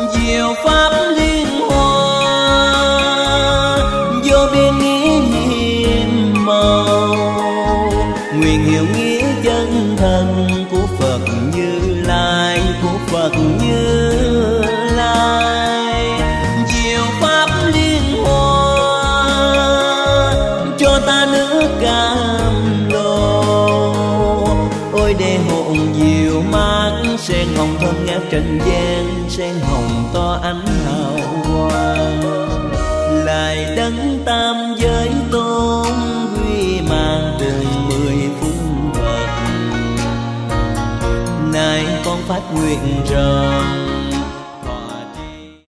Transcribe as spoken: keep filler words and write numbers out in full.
diệu pháp liên hoa vô biên nghĩa nhiệm màu, nguyện hiểu nghĩa chân thành của Phật Như Lai, của Phật Như Lai. Diệu pháp liên hoa cho ta nước cam lồ, ôi để hồn diệu mát sen hồng thơm ngát trần gian, sen hồng to ánh hào quang. Lại đấng tam giới tôn quy mang từng mười phương Phật, nay con phát nguyện rằng